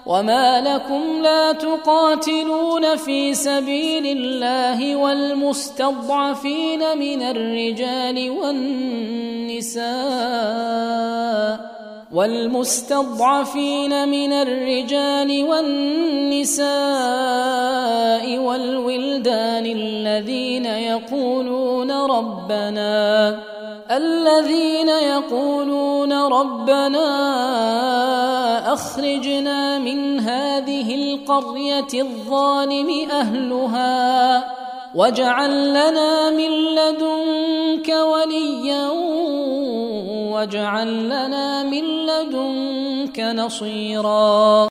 وما لكم لا تقاتلون في سبيل الله والمستضعفين من الرجال والنساء والولدان الذين يقولون ربنا أخرجنا من هذه القرية الظالم أهلها واجعل لنا من لدنك وليا واجعل لنا من لدنك نصيرا.